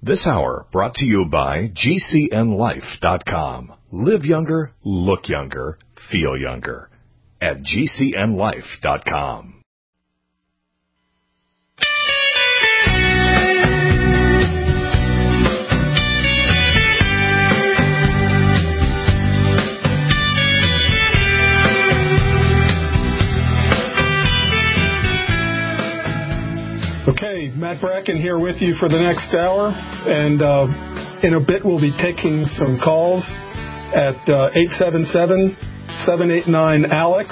This hour brought to you by GCNLife.com. Live younger, look younger, feel younger at GCNLife.com. Okay, Matt Bracken here with you for the next hour, and in a bit we'll be taking some calls at 877-789-ALEX,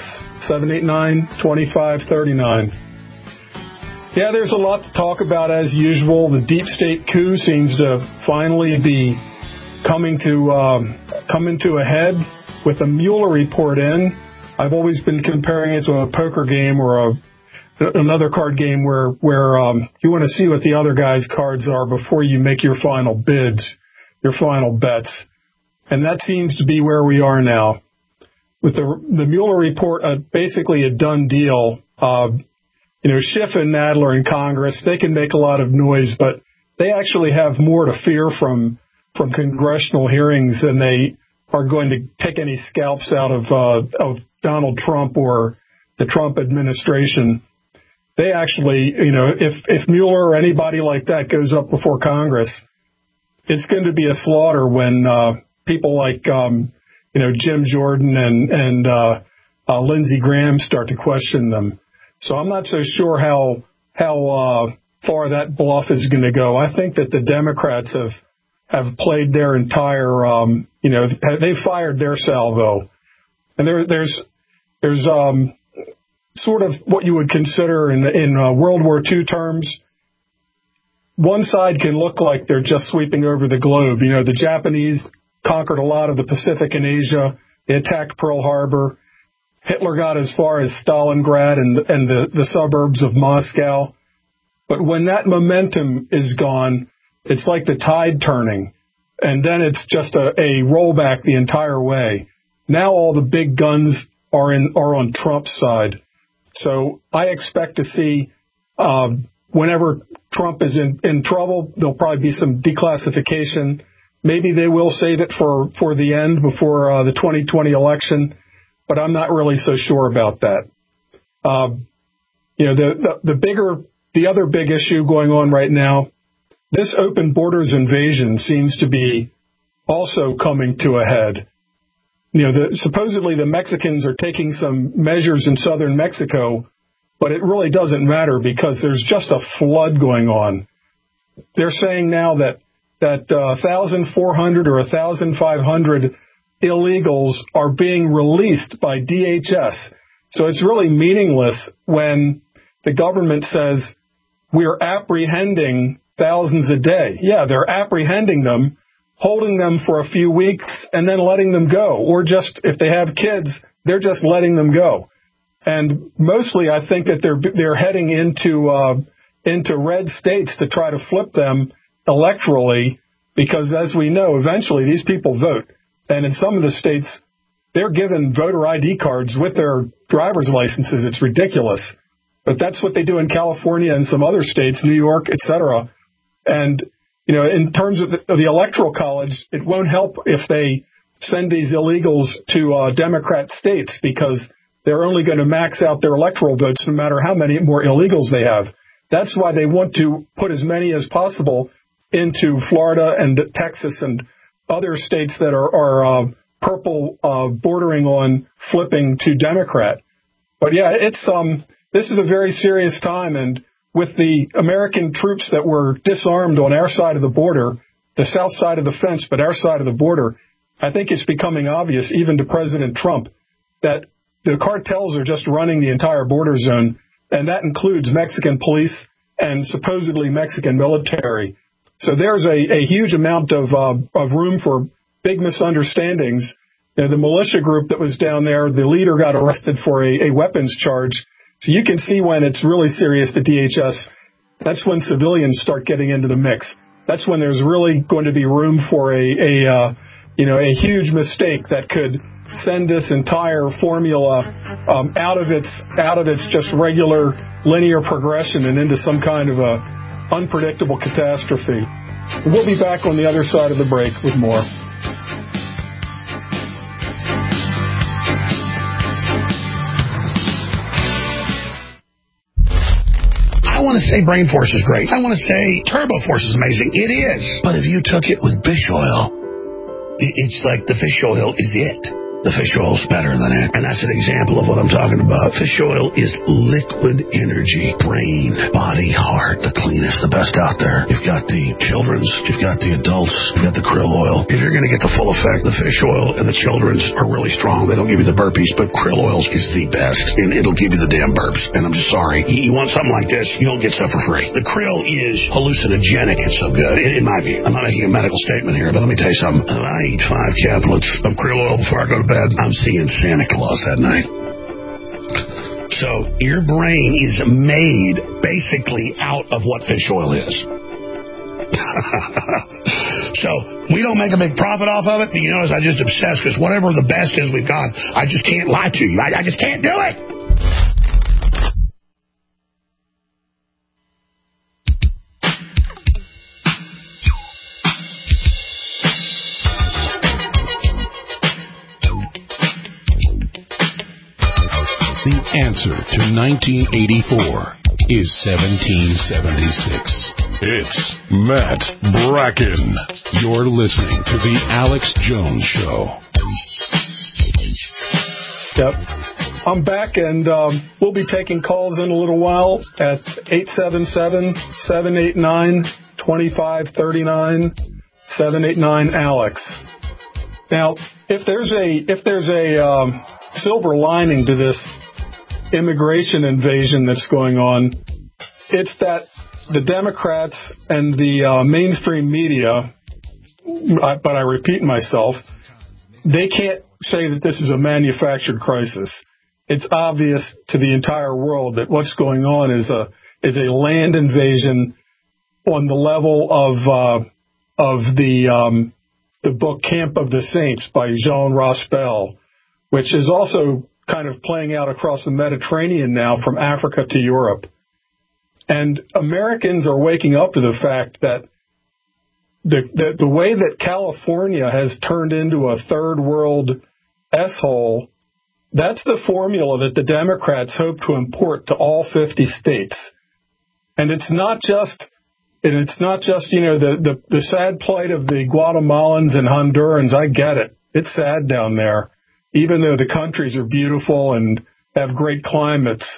789-2539. Yeah, there's a lot to talk about as usual. The deep state coup seems to finally be coming to a head with the Mueller report in. I've always been comparing it to a poker game or another card game where you want to see what the other guy's cards are before you make your final bids, your final bets. And that seems to be where we are now. With the Mueller report, basically a done deal. Schiff and Nadler in Congress, they can make a lot of noise, but they actually have more to fear from congressional hearings than they are going to take any scalps out of Donald Trump or the Trump administration. They actually, if Mueller or anybody like that goes up before Congress, it's going to be a slaughter when people like, Jim Jordan and Lindsey Graham start to question them. So I'm not so sure how far that bluff is going to go. I think that the Democrats have played their entire, they've fired their salvo. And there's sort of what you would consider in World War II terms. One side can look like they're just sweeping over the globe. The Japanese conquered a lot of the Pacific and Asia. They attacked Pearl Harbor. Hitler got as far as Stalingrad and the suburbs of Moscow. But when that momentum is gone, it's like the tide turning. And then it's just a rollback the entire way. Now all the big guns are on Trump's side. So I expect to see whenever Trump is in trouble, there'll probably be some declassification. Maybe they will save it for the end before the 2020 election, but I'm not really so sure about that. The other big issue going on right now, this open borders invasion seems to be also coming to a head. Supposedly the Mexicans are taking some measures in southern Mexico, but it really doesn't matter because there's just a flood going on. They're saying now that 1,400 or 1,500 illegals are being released by DHS. So it's really meaningless when the government says we're apprehending thousands a day. Yeah, they're apprehending them, holding them for a few weeks, and then letting them go. Or just, if they have kids, they're just letting them go. And mostly I think that they're heading into red states to try to flip them electorally, because as we know, eventually these people vote. And in some of the states, they're given voter ID cards with their driver's licenses. It's ridiculous. But that's what they do in California and some other states, New York, et cetera. And in terms of the Electoral College, it won't help if they send these illegals to Democrat states, because they're only going to max out their electoral votes no matter how many more illegals they have. That's why they want to put as many as possible into Florida and Texas and other states that are purple, bordering on flipping to Democrat. But yeah, this is a very serious time, and with the American troops that were disarmed on our side of the border, the south side of the fence, but our side of the border, I think it's becoming obvious, even to President Trump, that the cartels are just running the entire border zone, and that includes Mexican police and supposedly Mexican military. So there's a huge amount of room for big misunderstandings. The militia group that was down there, the leader got arrested for a weapons charge. So you can see when it's really serious to DHS, that's when civilians start getting into the mix. That's when there's really going to be room for a huge mistake that could send this entire formula out of its just regular linear progression and into some kind of a unpredictable catastrophe. We'll be back on the other side of the break with more. I want to say Brain Force is great. I want to say Turbo Force is amazing. It is. But if you took it with fish oil, it's like the fish oil is it. The fish oil's better than it. And that's an example of what I'm talking about. Fish oil is liquid energy. Brain, body, heart, the cleanest, the best out there. You've got the children's, you've got the adults, you've got the krill oil. If you're going to get the full effect, the fish oil and the children's are really strong. They don't give you the burpees, but krill oil is the best. And it'll give you the damn burps. And I'm just sorry. You want something like this, you don't get stuff for free. The krill is hallucinogenic. It's so good, in my view. I'm not making a medical statement here, but let me tell you something. If I eat 5 caplets of krill oil before I go to bed, I'm seeing Santa Claus that night. So your brain is made basically out of what fish oil is. So we don't make a big profit off of it, but you notice I just obsess because whatever the best is we've got, I just can't lie to you. I just can't do it. The answer to 1984 is 1776. It's Matt Bracken. You're listening to The Alex Jones Show. Yep. I'm back, and we'll be taking calls in a little while at 877-789-2539, 789-ALEX. Now, if there's a silver lining to this immigration invasion that's going on, it's that the Democrats and the mainstream media, but I repeat myself, they can't say that this is a manufactured crisis. It's obvious to the entire world that what's going on is a land invasion on the level of the book Camp of the Saints by Jean Rospel, which is also kind of playing out across the Mediterranean now from Africa to Europe. And Americans are waking up to the fact that the way that California has turned into a third world S-hole, that's the formula that the Democrats hope to import to all 50 states. And it's not just the sad plight of the Guatemalans and Hondurans. I get it. It's sad down there. Even though the countries are beautiful and have great climates,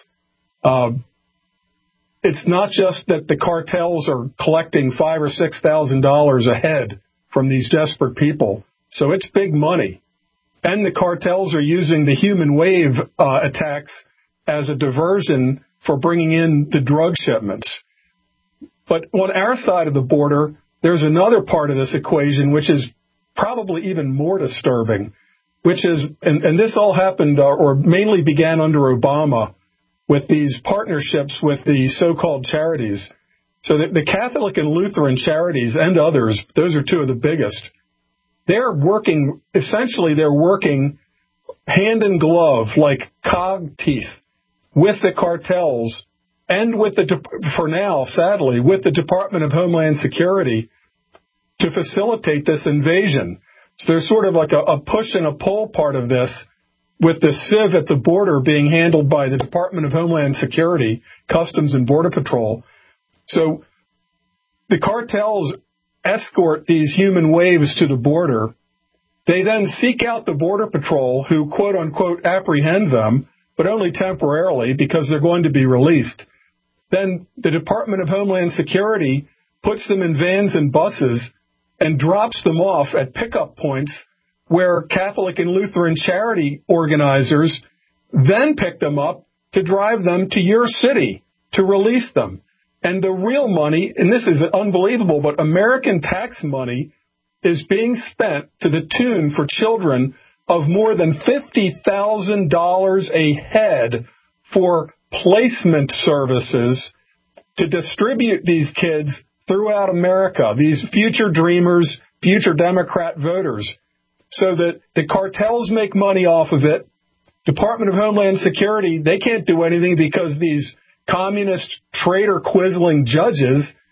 it's not just that the cartels are collecting $5,000 or $6,000 a head from these desperate people. So it's big money. And the cartels are using the human wave attacks as a diversion for bringing in the drug shipments. But on our side of the border, there's another part of this equation which is probably even more disturbing, which is, and this all happened or mainly began under Obama with these partnerships with the so-called charities. So the Catholic and Lutheran charities and others, those are two of the biggest, they're working hand in glove like cog teeth with the cartels and with for now, sadly, with the Department of Homeland Security to facilitate this invasion. So there's sort of like a push and a pull part of this, with the civ at the border being handled by the Department of Homeland Security, Customs and Border Patrol. So the cartels escort these human waves to the border. They then seek out the Border Patrol, who, quote unquote, apprehend them, but only temporarily because they're going to be released. Then the Department of Homeland Security puts them in vans and buses and drops them off at pickup points where Catholic and Lutheran charity organizers then pick them up to drive them to your city to release them. And the real money, and this is unbelievable, but American tax money is being spent to the tune for children of more than $50,000 a head for placement services to distribute these kids throughout America, these future dreamers, future Democrat voters, so that the cartels make money off of it. Department of Homeland Security, they can't do anything because these communist traitor quizzling judges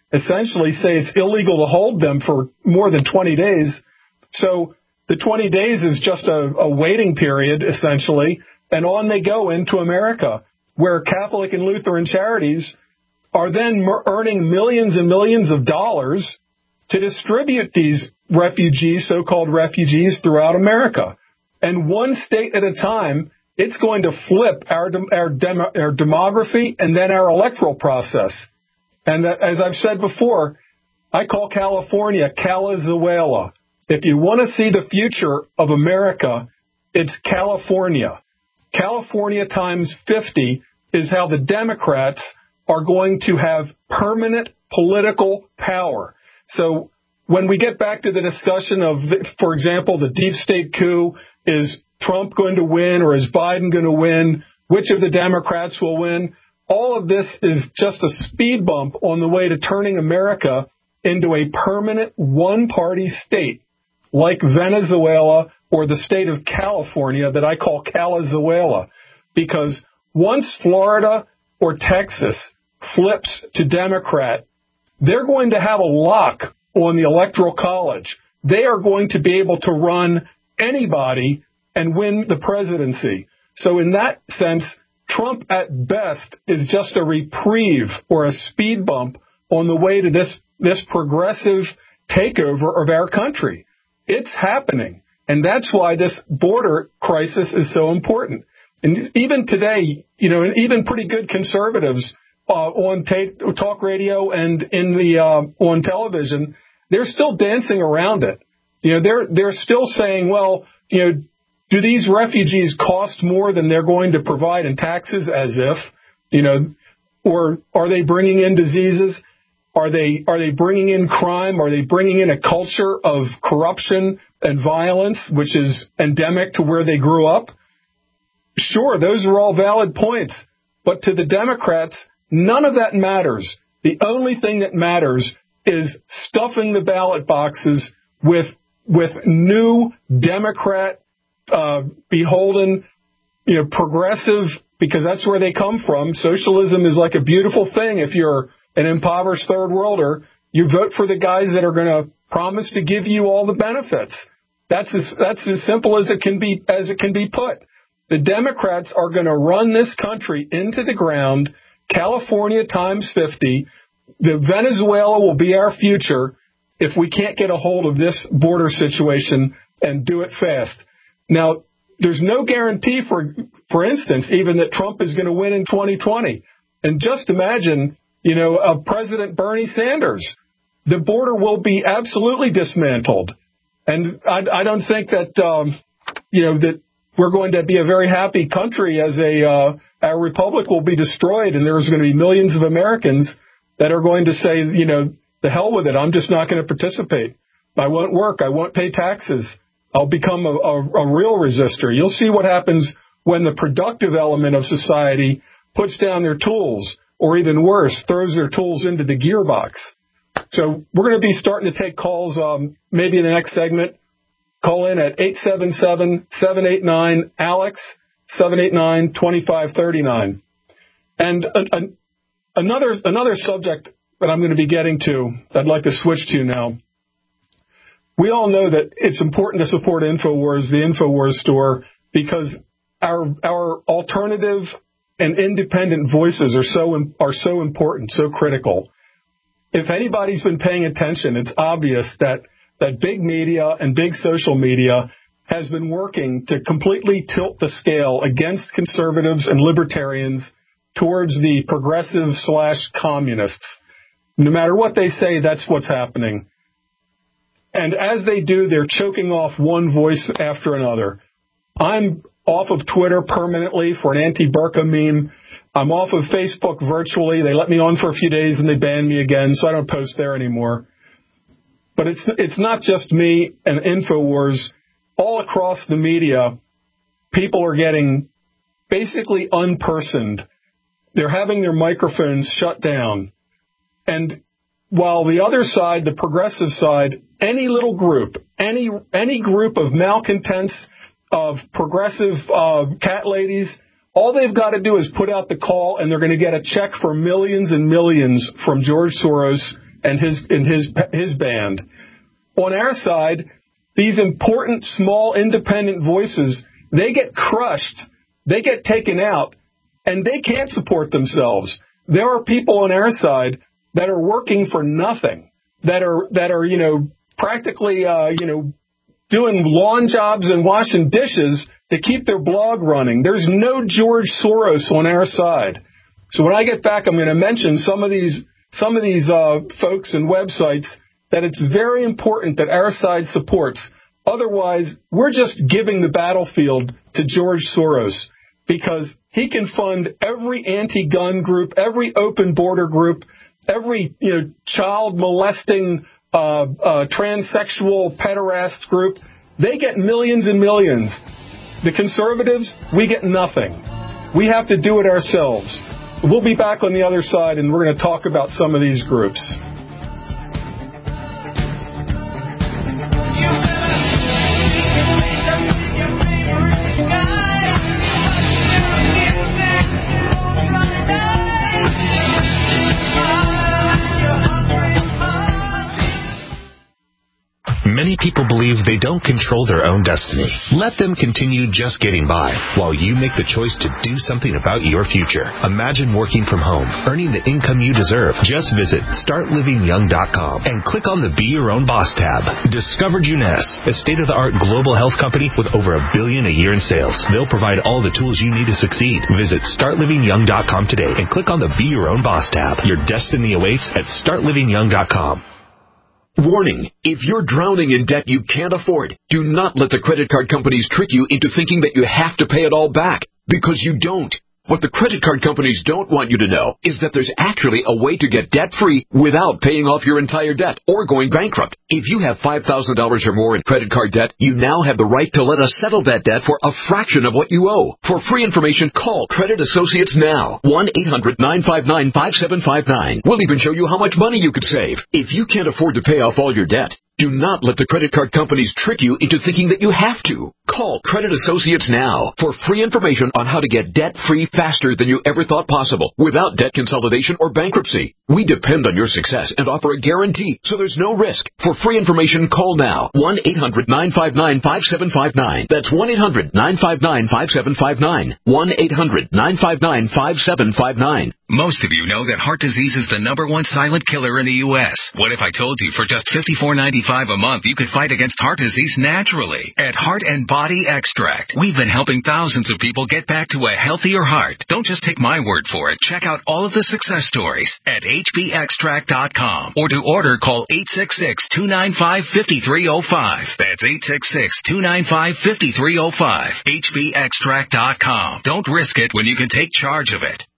essentially say it's illegal to hold them for more than 20 days. So the 20 days is just a waiting period, essentially, and on they go into America, where Catholic and Lutheran charities are then earning millions and millions of dollars to distribute these refugees, so-called refugees, throughout America. And one state at a time, it's going to flip our demography and then our electoral process. And that, as I've said before, I call California Calizuela. If you want to see the future of America, it's California. California times 50 is how the Democrats are going to have permanent political power. So when we get back to the discussion of, for example, the deep state coup, is Trump going to win or is Biden going to win? Which of the Democrats will win? All of this is just a speed bump on the way to turning America into a permanent one-party state like Venezuela or the state of California that I call Calizuela. Because once Florida or Texas flips to Democrat, they're going to have a lock on the Electoral College. They are going to be able to run anybody and win the presidency. So in that sense, Trump at best is just a reprieve or a speed bump on the way to this progressive takeover of our country. It's happening. And that's why this border crisis is so important. And even today, and even pretty good conservatives on talk radio and on television, they're still dancing around it. They're still saying, well, do these refugees cost more than they're going to provide in taxes, as if, or are they bringing in diseases? Are they bringing in crime? Are they bringing in a culture of corruption and violence, which is endemic to where they grew up? Sure, those are all valid points. But to the Democrats, none of that matters. The only thing that matters is stuffing the ballot boxes with new Democrat beholden, progressive, because that's where they come from. Socialism is like a beautiful thing. If you're an impoverished third worlder, you vote for the guys that are going to promise to give you all the benefits. That's as simple as it can be put. The Democrats are going to run this country into the ground. California times 50. The Venezuela will be our future if we can't get a hold of this border situation and do it fast. Now, there's no guarantee, for instance, even that Trump is going to win in 2020. And just imagine, President Bernie Sanders. The border will be absolutely dismantled. And I don't think that, that we're going to be a very happy country as our republic will be destroyed, and there's going to be millions of Americans that are going to say, the hell with it. I'm just not going to participate. I won't work. I won't pay taxes. I'll become a real resistor. You'll see what happens when the productive element of society puts down their tools, or even worse, throws their tools into the gearbox. So we're going to be starting to take calls maybe in the next segment. Call in at 877-789-ALEX, 789-2539. And another subject that I'm going to be getting to, that I'd like to switch to now. We all know that it's important to support InfoWars, the InfoWars store, because our alternative and independent voices are so important, so critical. If anybody's been paying attention, it's obvious that big media and big social media has been working to completely tilt the scale against conservatives and libertarians towards the progressive/communists. No matter what they say, that's what's happening. And as they do, they're choking off one voice after another. I'm off of Twitter permanently for an anti-burqa meme. I'm off of Facebook virtually. They let me on for a few days and they banned me again, so I don't post there anymore. But it's not just me and InfoWars. All across the media, people are getting basically unpersoned. They're having their microphones shut down. And while the other side, the progressive side, any little group, any group of malcontents, of progressive cat ladies, all they've got to do is put out the call, and they're going to get a check for millions and millions from George Soros and his band. On our side, these important, small, independent voices, they get crushed, they get taken out, and they can't support themselves. There are people on our side that are working for nothing, that are practically doing lawn jobs and washing dishes to keep their blog running. There's no George Soros on our side. So when I get back, I'm going to mention some of these folks and websites that it's very important that our side supports. Otherwise, we're just giving the battlefield to George Soros because he can fund every anti-gun group, every open border group, every child molesting, transsexual pederast group. They get millions and millions. The conservatives, we get nothing. We have to do it ourselves. We'll be back on the other side, and we're going to talk about some of these groups. Many people believe they don't control their own destiny. Let them continue just getting by while you make the choice to do something about your future. Imagine working from home, earning the income you deserve. Just visit StartLivingYoung.com and click on the Be Your Own Boss tab. Discover Juness, a state-of-the-art global health company with over $1 billion a year in sales. They'll provide all the tools you need to succeed. Visit StartLivingYoung.com today and click on the Be Your Own Boss tab. Your destiny awaits at StartLivingYoung.com. Warning, if you're drowning in debt you can't afford, do not let the credit card companies trick you into thinking that you have to pay it all back, because you don't. What the credit card companies don't want you to know is that there's actually a way to get debt-free without paying off your entire debt or going bankrupt. If you have $5,000 or more in credit card debt, you now have the right to let us settle that debt for a fraction of what you owe. For free information, call Credit Associates now. 1-800-959-5759. We'll even show you how much money you could save. If you can't afford to pay off all your debt, do not let the credit card companies trick you into thinking that you have to. Call Credit Associates now for free information on how to get debt-free faster than you ever thought possible without debt consolidation or bankruptcy. We depend on your success and offer a guarantee, so there's no risk. For free information, call now. 1-800-959-5759. That's 1-800-959-5759. 1-800-959-5759. Most of you know that heart disease is the #1 silent killer in the U.S. What if I told you for just $54.95 a month you could fight against heart disease naturally? At Heart and Body Extract, we've been helping thousands of people get back to a healthier heart. Don't just take my word for it. Check out all of the success stories at hbextract.com. Or to order, call 866-295-5305. That's 866-295-5305. hbextract.com. Don't risk it when you can take charge of it.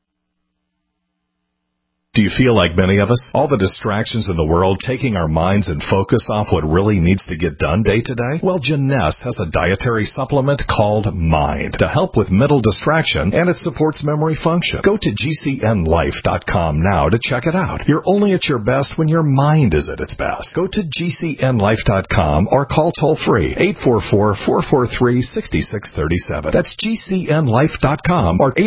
Do you feel like many of us? All the distractions in the world taking our minds and focus off what really needs to get done day to day? Well, Juness has a dietary supplement called Mind to help with mental distraction, and it supports memory function. Go to GCNLife.com now to check it out. You're only at your best when your mind is at its best. Go to GCNLife.com or call toll-free 844-443-6637. That's GCNLife.com or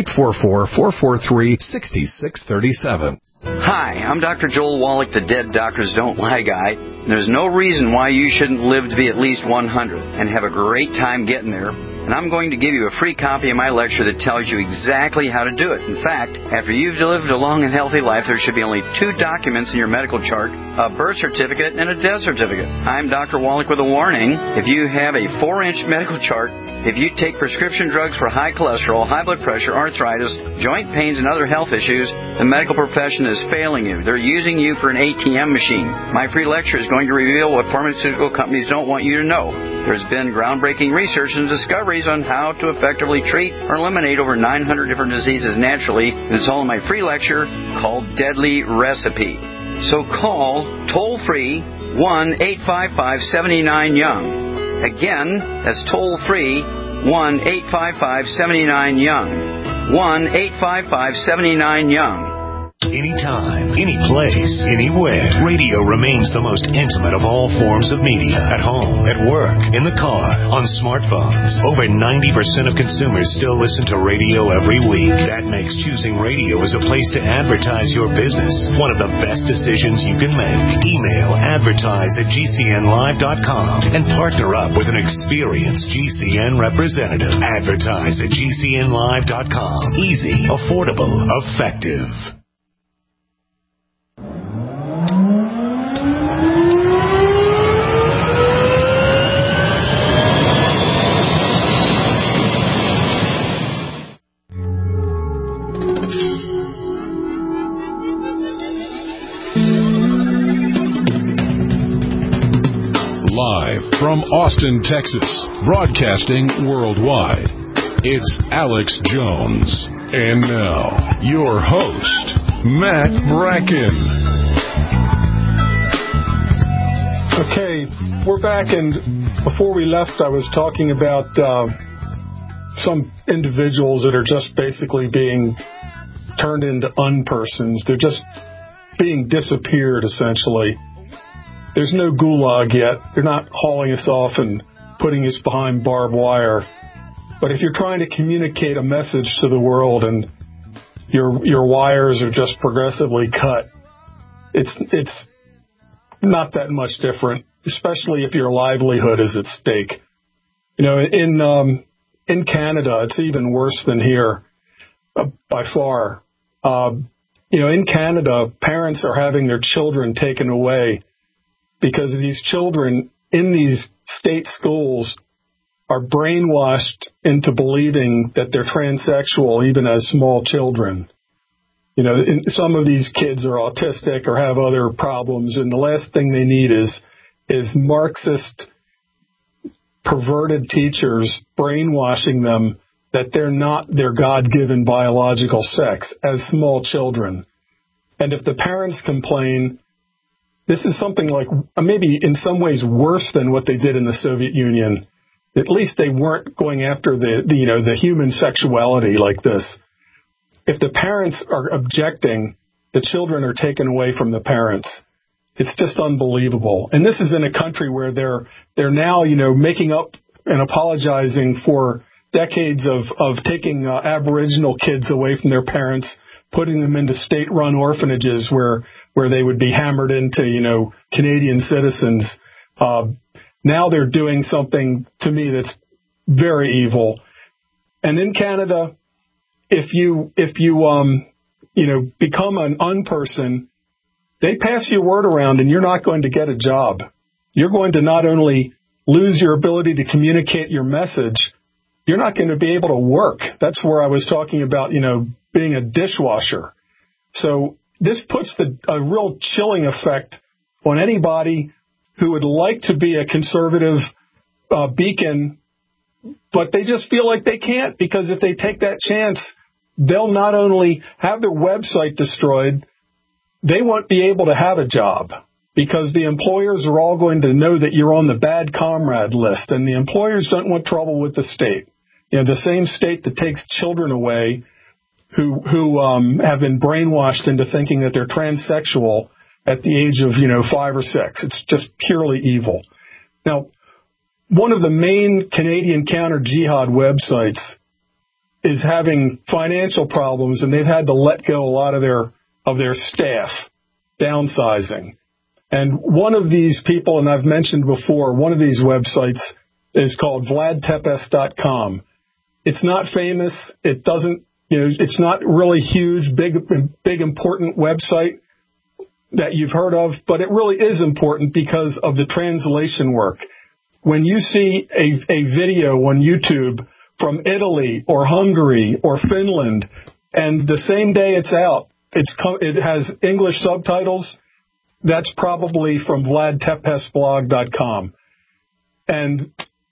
844-443-6637. Hi, I'm Dr. Joel Wallach, the Dead Doctors Don't Lie guy. There's no reason why you shouldn't live to be at least 100 and have a great time getting there. And I'm going to give you a free copy of my lecture that tells you exactly how to do it. In fact, after you've lived a long and healthy life, there should be only 2 documents in your medical chart, a birth certificate and a death certificate. I'm Dr. Wallach with a warning. If you have a 4-inch medical chart, if you take prescription drugs for high cholesterol, high blood pressure, arthritis, joint pains, and other health issues, the medical profession is failing you. They're using you for an ATM machine. My free lecture is going to reveal what pharmaceutical companies don't want you to know. There's been groundbreaking research and discoveries on how to effectively treat or eliminate over 900 different diseases naturally. And it's all in my free lecture called Deadly Recipe. So call toll-free 1-855-79-YOUNG. Again, that's toll-free 1-855-79-YOUNG. 1-855-79-YOUNG. Anytime, any place, anywhere. Radio remains the most intimate of all forms of media. At home, at work, in the car, on smartphones. Over 90% of consumers still listen to radio every week. That makes choosing radio as a place to advertise your business one of the best decisions you can make. Email advertise@gcnlive.com and partner up with an experienced GCN representative. Advertise@gcnlive.com. Easy, affordable, effective. Live from Austin, Texas, broadcasting worldwide, it's Alex Jones. And now, your host, Matt Bracken. Okay, we're back, and before we left, I was talking about some individuals that are just basically being turned into unpersons. They're just being disappeared, essentially. There's no gulag yet. They're not hauling us off and putting us behind barbed wire. But if you're trying to communicate a message to the world and your wires are just progressively cut, it's not that much different, especially if your livelihood is at stake. You know, in Canada, it's even worse than here, by far. You know, in Canada, parents are having their children taken away because these children in these state schools are brainwashed into believing that they're transsexual even as small children. You know, some of these kids are autistic or have other problems, and the last thing they need is Marxist, perverted teachers brainwashing them that they're not their God-given biological sex as small children. And if the parents complain, this is something like maybe in some ways worse than what they did in the Soviet Union. At least they weren't going after the human sexuality like this. If the parents are objecting, the children are taken away from the parents. It's just unbelievable. And this is in a country where they're now, making up and apologizing for decades of taking Aboriginal kids away from their parents, putting them into state-run orphanages where they would be hammered into, Canadian citizens. Now they're doing something to me that's very evil. And in Canada, if you become an unperson, they pass your word around and you're not going to get a job. You're going to not only lose your ability to communicate your message, you're not going to be able to work. That's where I was talking about, being a dishwasher. So this puts a real chilling effect on anybody who would like to be a conservative beacon, but they just feel like they can't, because if they take that chance, they'll not only have their website destroyed, they won't be able to have a job, because the employers are all going to know that you're on the bad comrade list, and the employers don't want trouble with the state. The same state that takes children away who have been brainwashed into thinking that they're transsexual at the age of, 5 or 6. It's just purely evil. Now, one of the main Canadian counter-jihad websites is having financial problems, and they've had to let go a lot of their staff, downsizing. And one of these people, and I've mentioned before, one of these websites is called VladTepes.com. It's not famous. It doesn't, it's not really huge, big, important website that you've heard of, but it really is important because of the translation work. When you see a video on YouTube from Italy or Hungary or Finland, and the same day it's out, it has English subtitles, that's probably from VladTepesblog.com. And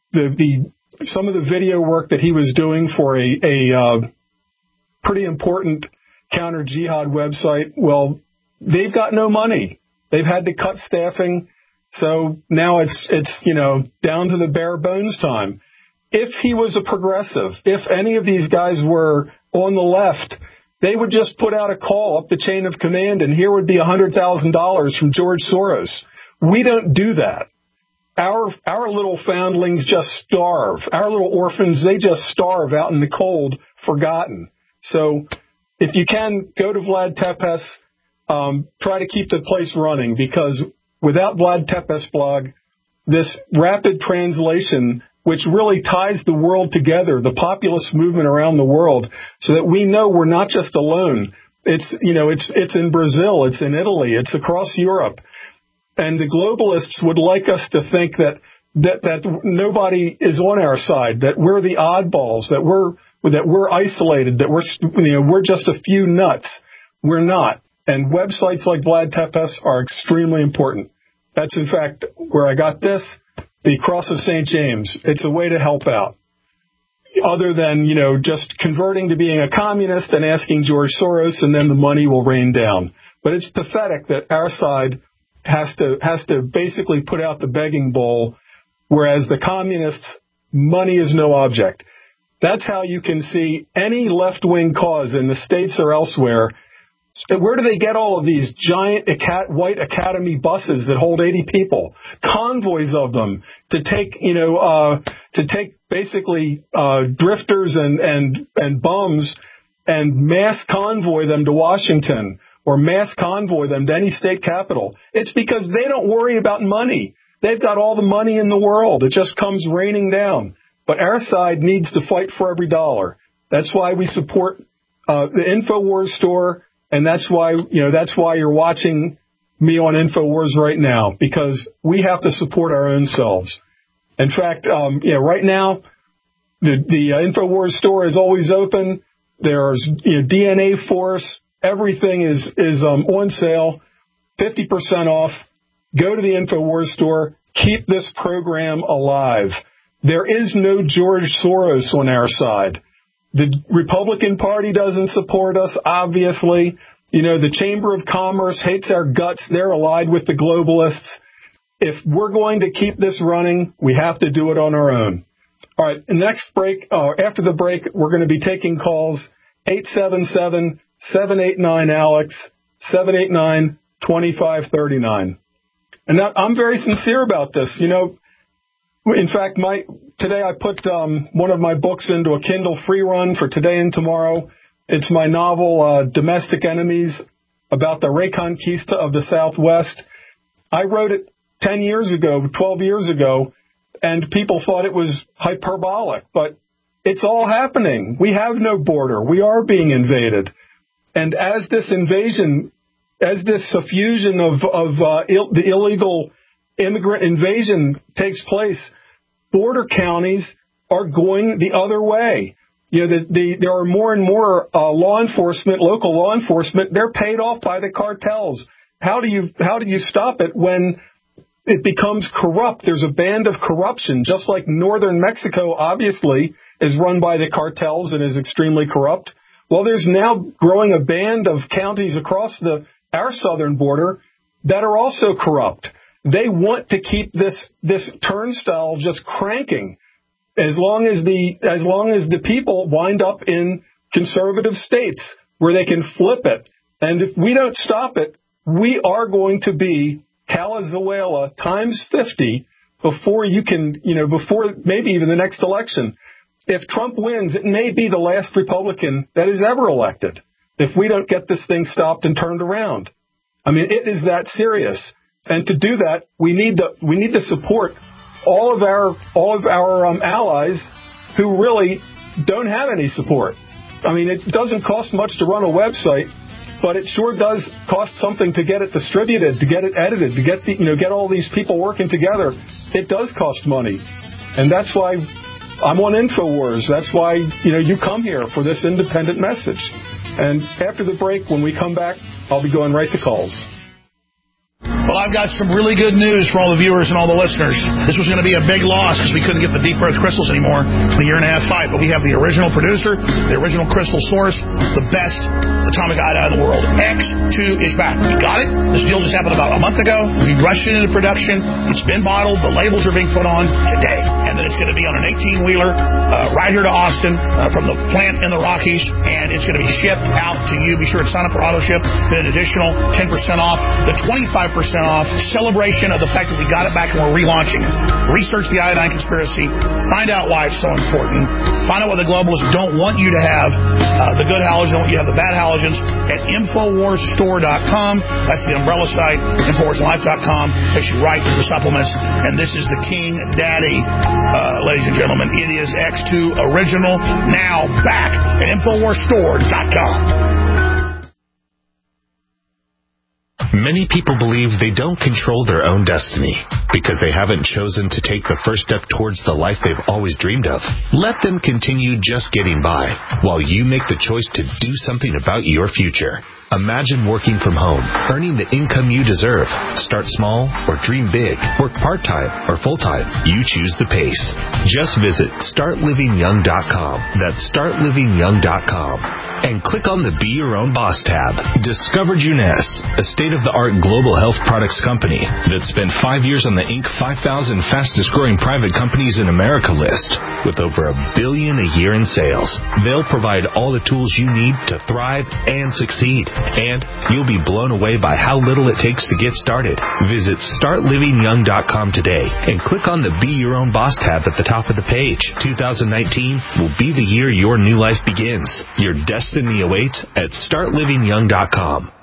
some of the video work that he was doing for a pretty important counter-jihad website, well, they've got no money. They've had to cut staffing, so now it's down to the bare bones time. If he was a progressive, if any of these guys were on the left, They would just put out a call up the chain of command, and here would be $100,000 from George Soros. We don't do that. Our little foundlings just starve. Our little orphans, they just starve out in the cold, forgotten. So if you can, go to Vlad Tepes, try to keep the place running, because without Vlad Tepes' blog, this rapid translation, which really ties the world together, the populist movement around the world, so that we know we're not just alone. It's in Brazil, it's in Italy, it's across Europe. And the globalists would like us to think that nobody is on our side, that we're the oddballs, that we're isolated, that we're just a few nuts. We're not. And websites like Vlad Tepes are extremely important. That's, in fact, where I got this, the Cross of St. James. It's a way to help out, other than, just converting to being a communist and asking George Soros, and then the money will rain down. But it's pathetic that our side has to basically put out the begging bowl, whereas the communists, money is no object. That's how you can see any left-wing cause in the States or elsewhere. Where do they get all of these giant white Academy buses that hold 80 people, convoys of them, to take basically drifters and bums and mass convoy them to Washington, or mass convoy them to any state capital? It's because they don't worry about money. They've got all the money in the world. It just comes raining down. But our side needs to fight for every dollar. That's why we support the InfoWars store, and that's why you're watching me on InfoWars right now, because we have to support our own selves. In fact, right now the InfoWars store is always open. There's DNA Force. Everything is on sale, 50% off. Go to the InfoWars store. Keep this program alive. There is no George Soros on our side. The Republican Party doesn't support us, obviously. The Chamber of Commerce hates our guts. They're allied with the globalists. If we're going to keep this running, we have to do it on our own. All right, next break, after the break, we're going to be taking calls 877-789-ALEX, 789-2539. And I'm very sincere about this. In fact, today I put one of my books into a Kindle free run for today and tomorrow. It's my novel, Domestic Enemies, about the Reconquista of the Southwest. I wrote it 10 years ago, 12 years ago, and people thought it was hyperbolic, but it's all happening. We have no border. We are being invaded. And as this suffusion of the illegal immigrant invasion takes place, border counties are going the other way. There are more and more local law enforcement. They're paid off by the cartels. How do you stop it when it becomes corrupt? There's a band of corruption, just like northern Mexico, obviously, is run by the cartels and is extremely corrupt. Well, there's now growing a band of counties across our southern border that are also corrupt. They want to keep this turnstile just cranking as long as the people wind up in conservative states where they can flip it. And if we don't stop it, we are going to be Calizuela times 50 before maybe even the next election. If Trump wins, it may be the last Republican that is ever elected if we don't get this thing stopped and turned around. I mean, it is that serious. And to do that, we need to support all of our allies who really don't have any support. I mean, it doesn't cost much to run a website, but it sure does cost something to get it distributed, to get it edited, to get all these people working together. It does cost money, and that's why I'm on InfoWars. That's why you come here for this independent message. And after the break, when we come back, I'll be going right to calls. Well, I've got some really good news for all the viewers and all the listeners. This was going to be a big loss because we couldn't get the deep earth crystals anymore in a year-and-a-half fight, but we have the original producer, the original crystal source, the best atomic iodine in the world. X2 is back. We got it. This deal just happened about a month ago. We rushed it into production. It's been bottled. The labels are being put on today. And then it's going to be on an 18-wheeler right here to Austin from the plant in the Rockies, and it's going to be shipped out to you. Be sure to sign up for auto ship. Then an additional 10% off, the 25% off celebration of the fact that we got it back and we're relaunching it. Research the iodine conspiracy. Find out why it's so important. Find out what the globalists don't want you to have, the good halogens, don't want you to have the bad halogens, at InfoWarsStore.com. That's the umbrella site. InfoWarsLife.com takes you right to the supplements. And this is the King Daddy, ladies and gentlemen. It is X2 Original, now back at InfoWarsStore.com. Many people believe they don't control their own destiny because they haven't chosen to take the first step towards the life they've always dreamed of. Let them continue just getting by while you make the choice to do something about your future. Imagine working from home, earning the income you deserve. Start small or dream big. Work part-time or full-time. You choose the pace. Just visit StartLivingYoung.com. That's StartLivingYoung.com. And click on the Be Your Own Boss tab. Discover Juness, a state-of-the-art global health products company that spent 5 years on the Inc. 5,000 fastest-growing private companies in America list with over $1 billion a year in sales. They'll provide all the tools you need to thrive and succeed. And you'll be blown away by how little it takes to get started. Visit StartLivingYoung.com today and click on the Be Your Own Boss tab at the top of the page. 2019 will be the year your new life begins. Your destiny awaits at StartLivingYoung.com.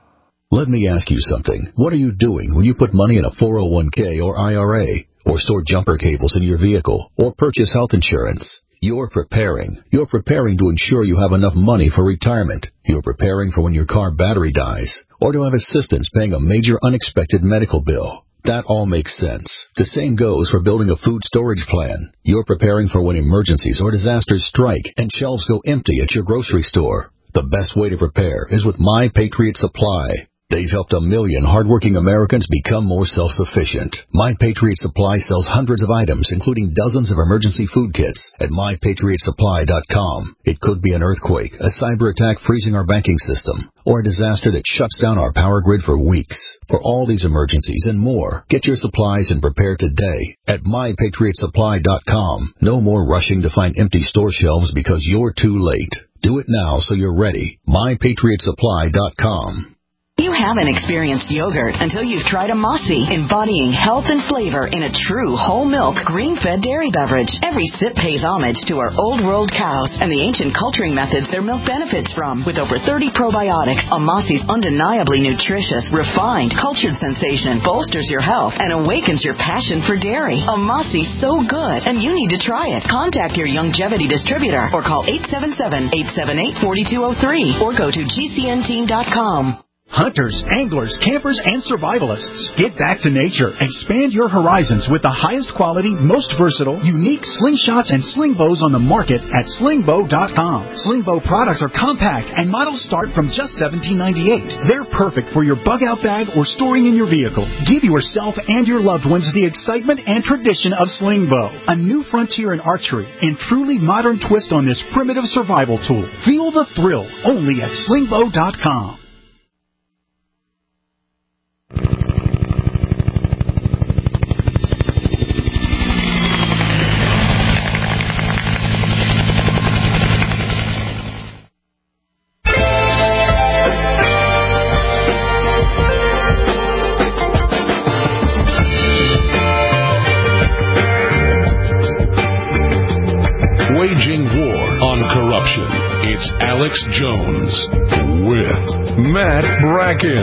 Let me ask you something. What are you doing when you put money in a 401k or IRA, or store jumper cables in your vehicle, or purchase health insurance? You're preparing. You're preparing to ensure you have enough money for retirement. You're preparing for when your car battery dies, or to have assistance paying a major unexpected medical bill. That all makes sense. The same goes for building a food storage plan. You're preparing for when emergencies or disasters strike and shelves go empty at your grocery store. The best way to prepare is with My Patriot Supply. They've helped 1 million hardworking Americans become more self-sufficient. My Patriot Supply sells hundreds of items, including dozens of emergency food kits at MyPatriotSupply.com. It could be an earthquake, a cyber attack freezing our banking system, or a disaster that shuts down our power grid for weeks. For all these emergencies and more, get your supplies and prepare today at MyPatriotSupply.com. No more rushing to find empty store shelves because you're too late. Do it now so you're ready. MyPatriotSupply.com. You haven't experienced yogurt until you've tried a Mossy, embodying health and flavor in a true whole milk, green-fed dairy beverage. Every sip pays homage to our old world cows and the ancient culturing methods their milk benefits from. With over 30 probiotics, a Mossy's undeniably nutritious, refined, cultured sensation bolsters your health and awakens your passion for dairy. A Mossy's so good, and you need to try it. Contact your Longevity distributor or call 877-878-4203 or go to gcnteam.com. Hunters, anglers, campers, and survivalists. Get back to nature. Expand your horizons with the highest quality, most versatile, unique slingshots and sling bows on the market at slingbow.com. Slingbow products are compact and models start from just $17.98. They're perfect for your bug out bag or storing in your vehicle. Give yourself and your loved ones the excitement and tradition of Slingbow, a new frontier in archery and truly modern twist on this primitive survival tool. Feel the thrill only at slingbow.com. Waging war on corruption. It's Alex Jones with Matt Bracken.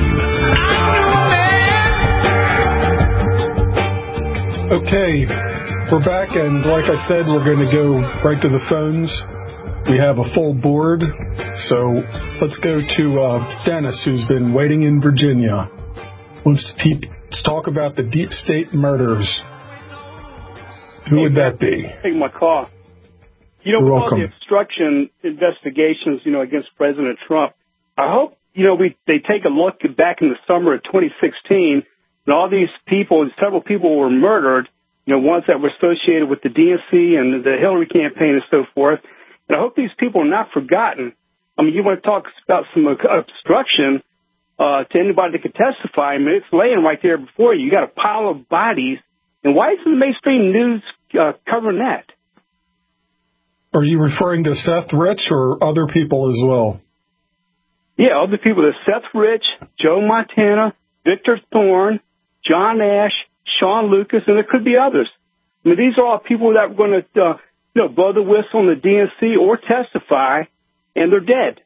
Okay, we're back, and like I said, we're going to go right to the phones. We have a full board, so let's go to Dennis, who's been waiting in Virginia. Let's talk about the deep state murders. Who would that be? Take my call. You know, with all the obstruction investigations, against President Trump, I hope, they take a look back in the summer of 2016 and all these people, several people were murdered, ones that were associated with the DNC and the Hillary campaign and so forth. And I hope these people are not forgotten. I mean, you want to talk about some obstruction to anybody that could testify. I mean, it's laying right there before you. You got a pile of bodies. And why isn't the mainstream news covering that? Are you referring to Seth Rich or other people as well? Yeah, other people. There's Seth Rich, Joe Montana, Victor Thorne, John Ash, Sean Lucas, and there could be others. I mean, these are all people that are going to, blow the whistle on the DNC or testify, and they're dead.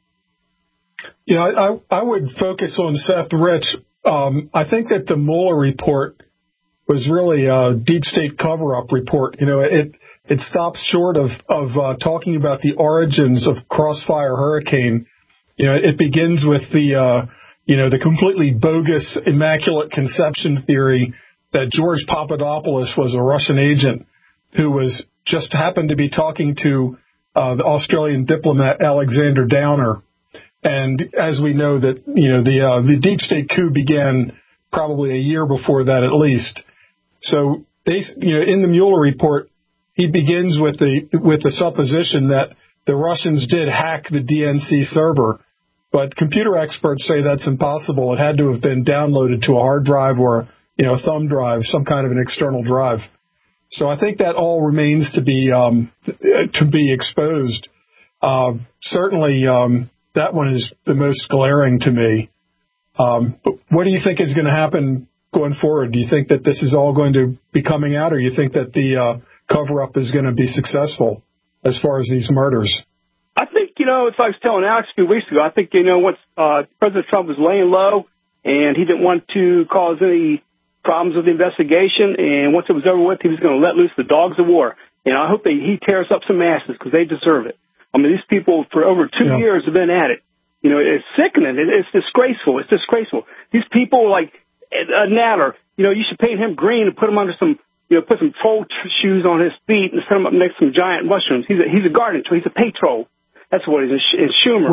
Yeah, I would focus on Seth Rich. I think that the Mueller report was really a deep state cover-up report. It stops short of talking about the origins of Crossfire Hurricane. It begins with the completely bogus Immaculate Conception theory that George Papadopoulos was a Russian agent who was just happened to be talking to the Australian diplomat Alexander Downer. And as we know that, the deep state coup began probably a year before that at least. So they, in the Mueller report, he begins with the supposition that the Russians did hack the DNC server. But computer experts say that's impossible. It had to have been downloaded to a hard drive or, a thumb drive, some kind of an external drive. So I think that all remains to be exposed. Certainly, that one is the most glaring to me. But what do you think is going to happen going forward? Do you think that this is all going to be coming out, or you think that the cover-up is going to be successful as far as these murders? I think, as I was telling Alex a few weeks ago, I think, once President Trump was laying low and he didn't want to cause any problems with the investigation, and once it was over with, he was going to let loose the dogs of war. And I hope that he tears up some asses because they deserve it. I mean, these people for over 2 years have been at it. It's sickening. It's disgraceful. It's disgraceful. These people like Natter, you should paint him green and put him under some, put some troll shoes on his feet and set him up next to some giant mushrooms. He's a garden troll. He's a pay troll. That's what he is. And Schumer.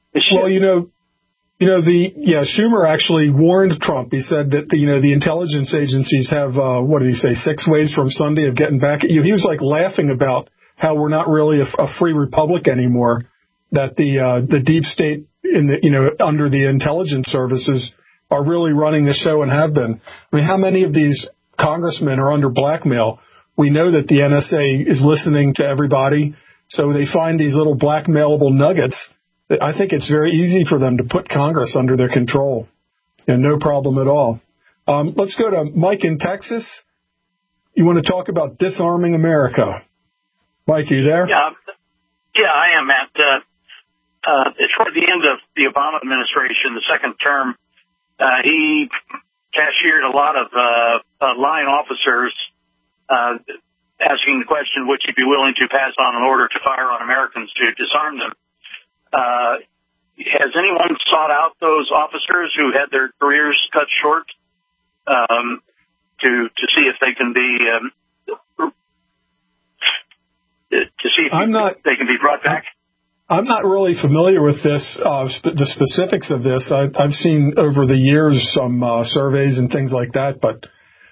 Schumer actually warned Trump. He said that the intelligence agencies have what did he say? 6 ways from Sunday of getting back at you. He was like laughing about how we're not really a free republic anymore. That the deep state under the intelligence services are really running the show and have been. I mean, how many of these congressmen are under blackmail? We know that the NSA is listening to everybody, so they find these little blackmailable nuggets. I think it's very easy for them to put Congress under their control, and no problem at all. Let's go to Mike in Texas. You want to talk about disarming America? Mike, are you there? Yeah, I am, Matt. Toward the end of the Obama administration, the second term, he cashiered a lot of line officers asking the question, would you be willing to pass on an order to fire on Americans to disarm them? Has anyone sought out those officers who had their careers cut short to see if they can be they can be brought back? I'm not really familiar with this, the specifics of this. I've seen over the years some surveys and things like that, but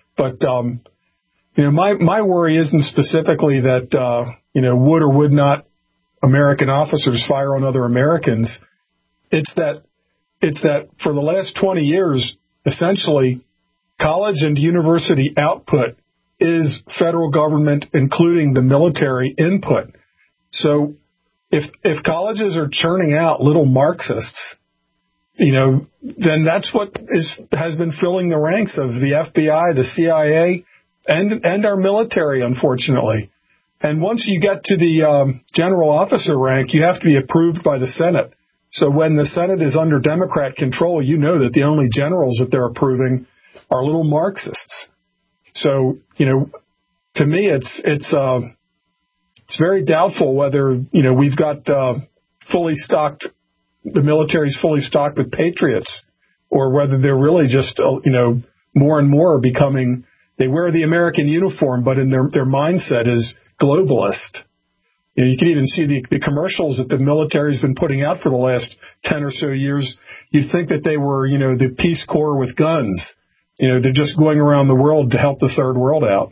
my worry isn't specifically that would or would not American officers fire on other Americans. It's that for the last 20 years, essentially, college and university output is federal government, including the military input. So if colleges are churning out little Marxists, then that's what has been filling the ranks of the FBI, the CIA, and our military, unfortunately. And once you get to the general officer rank, you have to be approved by the Senate. So when the Senate is under Democrat control, you know that the only generals that they're approving are little Marxists. So, to me, it's very doubtful whether, we've got fully stocked, the military's fully stocked with patriots, or whether they're really just, more and more are becoming, they wear the American uniform, but in their mindset is globalist. You can even see the commercials that the military's been putting out for the last 10 or so years. You'd think that they were, the Peace Corps with guns. They're just going around the world to help the third world out.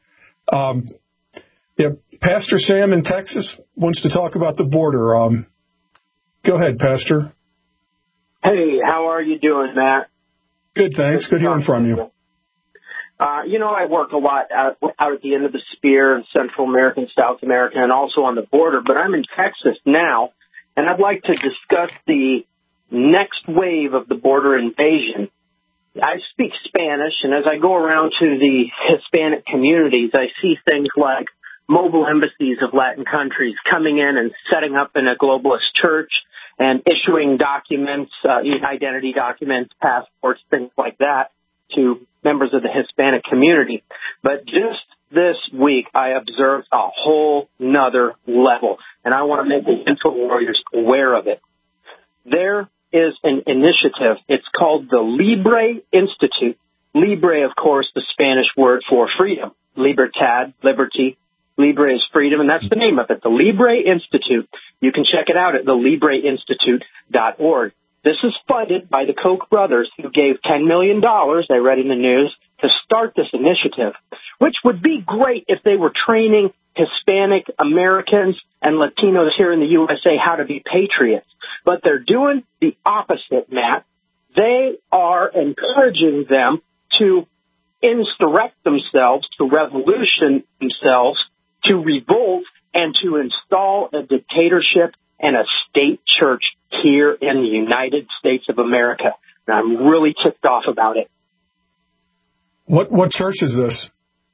Pastor Sam in Texas wants to talk about the border. Go ahead, Pastor. Hey, how are you doing, Matt? Good, thanks. Good hearing from you. I work a lot out at the end of the spear in Central America and South America and also on the border, but I'm in Texas now, and I'd like to discuss the next wave of the border invasion. I speak Spanish, and as I go around to the Hispanic communities, I see things like mobile embassies of Latin countries coming in and setting up in a globalist church and issuing documents, identity documents, passports, things like that to members of the Hispanic community. But just this week, I observed a whole nother level, and I want to make the Info Warriors aware of it. There is an initiative. It's called the Libre Institute. Libre, of course, the Spanish word for freedom. Libertad, liberty. Libre is freedom, and that's the name of it, the Libre Institute. You can check it out at thelibreinstitute.org. This is funded by the Koch brothers, who gave $10 million, I read in the news, to start this initiative, which would be great if they were training Hispanic Americans and Latinos here in the USA how to be patriots. But they're doing the opposite, Matt. They are encouraging them to insurrect themselves, to revolution themselves, to revolt, and to install a dictatorship and a state church here in the United States of America. And I'm really ticked off about it. What church is this?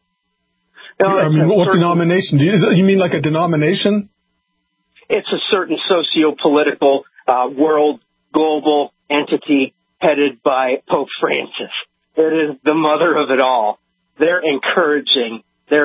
What denomination? You mean like a denomination? It's a certain socio-political world, global entity headed by Pope Francis. It is the mother of it all. They're encouraging.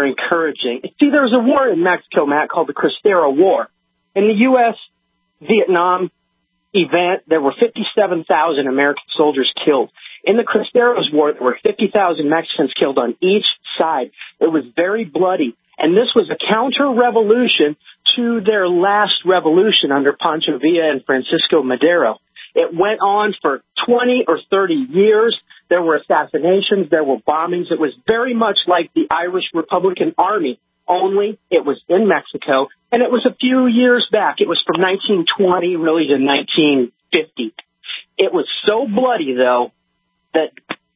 See, there was a war in Mexico, Matt, called the Cristero War. In the U.S.-Vietnam event, there were 57,000 American soldiers killed. In the Cristero's War, there were 50,000 Mexicans killed on each side. It was very bloody. And this was a counter-revolution to their last revolution under Pancho Villa and Francisco Madero. It went on for 20 or 30 years. There were assassinations. There were bombings. It was very much like the Irish Republican Army, only it was in Mexico, and it was a few years back. It was from 1920 really to 1950. It was so bloody, though, that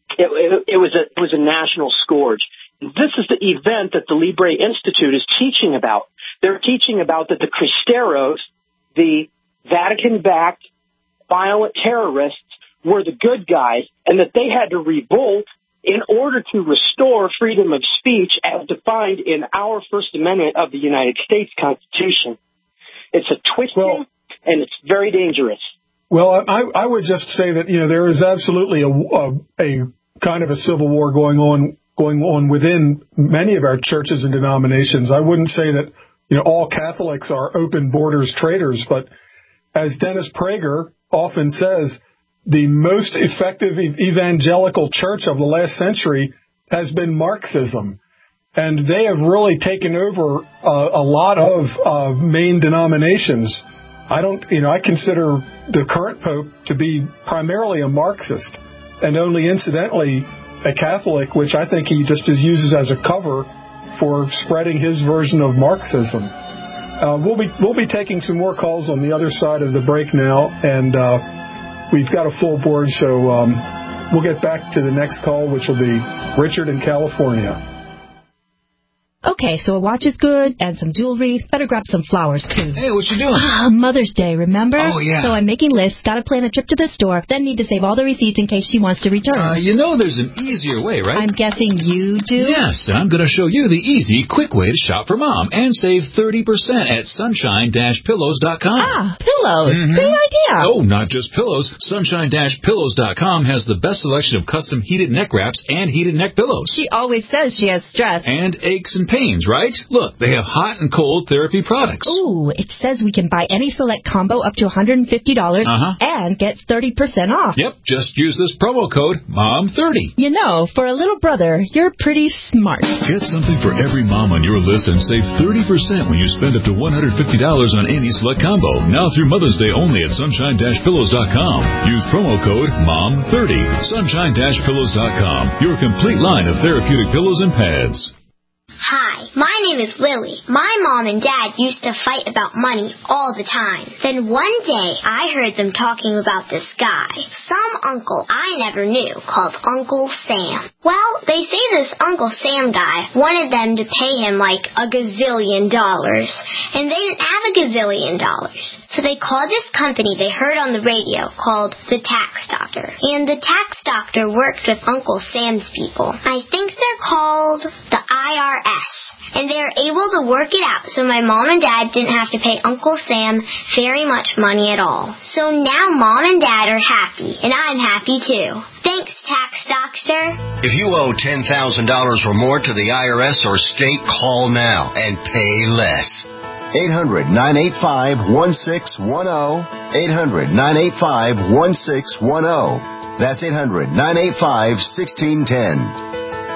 it was a national scourge. This is the event that the Libre Institute is teaching about. They're teaching about that the Cristeros, the Vatican-backed violent terrorists, were the good guys, and that they had to revolt in order to restore freedom of speech as defined in our First Amendment of the United States Constitution. It's a twisting, and it's very dangerous. Well, I would just say that, there is absolutely a kind of a civil war going on within many of our churches and denominations. I wouldn't say that, all Catholics are open borders traitors, but as Dennis Prager often says, the most effective evangelical church of the last century has been Marxism. And they have really taken over a lot of main denominations. I consider the current Pope to be primarily a Marxist and only incidentally a Catholic, which I think he just uses as a cover for spreading his version of Marxism. We'll be taking some more calls on the other side of the break now, and we've got a full board, so we'll get back to the next call, which will be Richard in California. Okay, so a watch is good, and some jewelry. Better grab some flowers, too. Hey, what you doing? Mother's Day, remember? Oh, yeah. So I'm making lists, gotta plan a trip to the store, then need to save all the receipts in case she wants to return. There's an easier way, right? I'm guessing you do? Yes, I'm going to show you the easy, quick way to shop for Mom and save 30% at sunshine-pillows.com. Pillows. Mm-hmm. Great idea. Oh, not just pillows. Sunshine-pillows.com has the best selection of custom heated neck wraps and heated neck pillows. She always says she has stress. And aches and pains, right? Look, they have hot and cold therapy products. Ooh, it says we can buy any select combo up to $150 and get 30% off. Yep, just use this promo code MOM30. You know, for a little brother, you're pretty smart. Get something for every mom on your list and save 30% when you spend up to $150 on any select combo. Now through Mother's Day only at sunshine-pillows.com. Use promo code MOM30. Sunshine-pillows.com. Your complete line of therapeutic pillows and pads. Hi, my name is Lily. My mom and dad used to fight about money all the time. Then one day, I heard them talking about this guy, some uncle I never knew, called Uncle Sam. Well, they say this Uncle Sam guy wanted them to pay him like $1 gazillion, and they didn't have $1 gazillion. So they called this company they heard on the radio called the Tax Doctor. And the Tax Doctor worked with Uncle Sam's people. I think they're called the IRS. And they were able to work it out so my mom and dad didn't have to pay Uncle Sam very much money at all. So now mom and dad are happy, and I'm happy too. Thanks, Tax Doctor. If you owe $10,000 or more to the IRS or state, call now and pay less. 800-985-1610. 800-985-1610. That's 800-985-1610.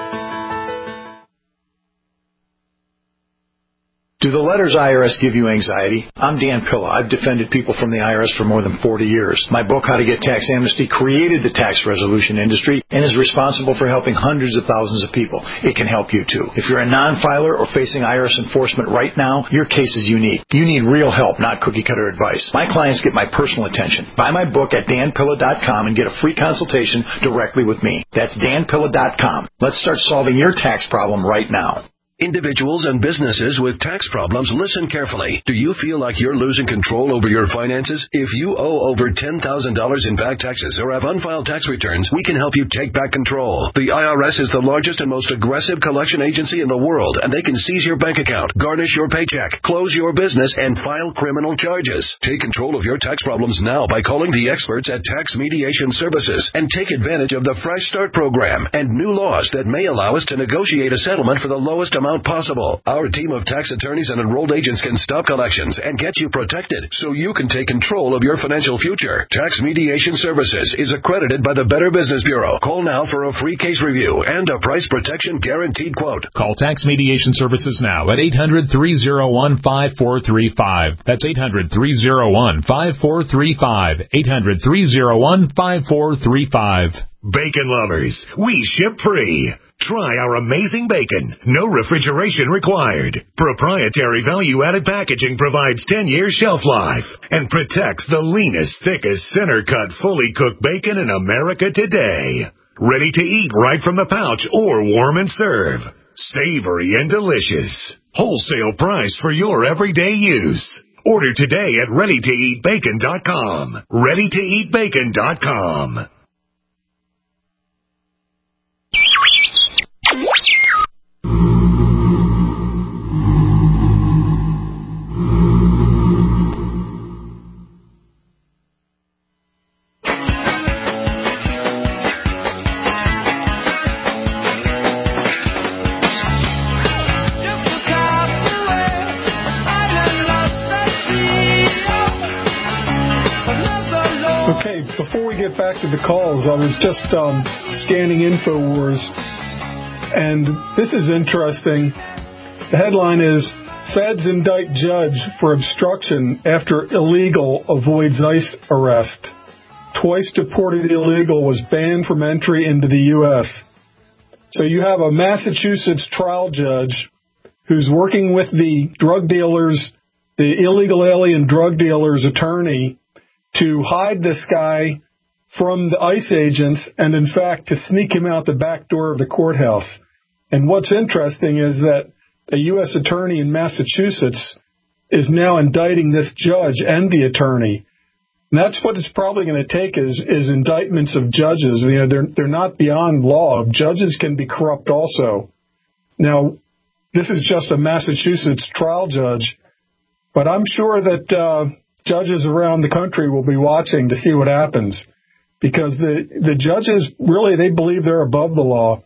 Do the letters IRS give you anxiety? I'm Dan Pilla. I've defended people from the IRS for more than 40 years. My book, How to Get Tax Amnesty, created the tax resolution industry and is responsible for helping hundreds of thousands of people. It can help you, too. If you're a non-filer or facing IRS enforcement right now, your case is unique. You need real help, not cookie-cutter advice. My clients get my personal attention. Buy my book at danpilla.com and get a free consultation directly with me. That's danpilla.com. Let's start solving your tax problem right now. Individuals and businesses with tax problems, listen carefully. Do you feel like you're losing control over your finances? If you owe over $10,000 in back taxes or have unfiled tax returns, we can help you take back control. The IRS is the largest and most aggressive collection agency in the world, and they can seize your bank account, garnish your paycheck, close your business, and file criminal charges. Take control of your tax problems now by calling the experts at Tax Mediation Services and take advantage of the Fresh Start program and new laws that may allow us to negotiate a settlement for the lowest amount possible. Our team of tax attorneys and enrolled agents can stop collections and get you protected so you can take control of your financial future. Tax Mediation Services is accredited by the Better Business Bureau. Call now for a free case review and a price protection guaranteed quote. Call Tax Mediation Services now at 800-301-5435. That's 800-301-5435. 800-301-5435. Bacon lovers, we ship free. Try our amazing bacon. No refrigeration required. Proprietary value-added packaging provides 10 years shelf life and protects the leanest, thickest, center-cut, fully cooked bacon in America today. Ready to eat right from the pouch or warm and serve. Savory and delicious. Wholesale price for your everyday use. Order today at ReadyToEatBacon.com. ReadyToEatBacon.com. Okay, before we get back to the calls, I was just scanning InfoWars, and this is interesting. The headline is, Feds indict judge for obstruction after illegal avoids ICE arrest. Twice deported illegal was banned from entry into the U.S. So you have a Massachusetts trial judge who's working with the drug dealers, the illegal alien drug dealer's attorney, to hide this guy from the ICE agents and, in fact, to sneak him out the back door of the courthouse. And what's interesting is that a U.S. attorney in Massachusetts is now indicting this judge and the attorney. And that's what it's probably going to take is indictments of judges. You know, they're not beyond law. Judges can be corrupt also. Now, this is just a Massachusetts trial judge, but I'm sure that judges around the country will be watching to see what happens, because the judges, really, they believe they're above the law.